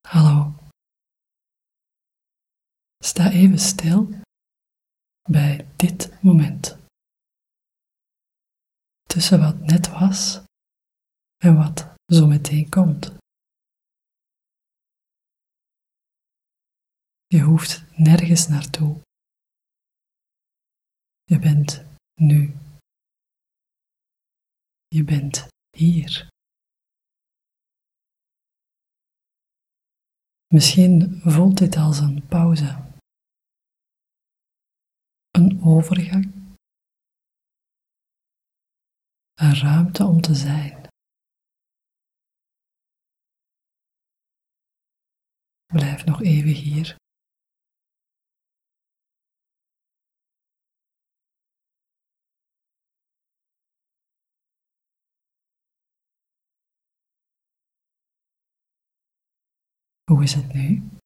Hallo. Sta even stil bij dit moment. Tussen wat net was en wat zo meteen komt. Je hoeft nergens naartoe. Je bent nu. Je bent hier. Misschien voelt dit als een pauze. Een overgang. Een ruimte om te zijn. Blijf nog even hier. Hoe is het nu?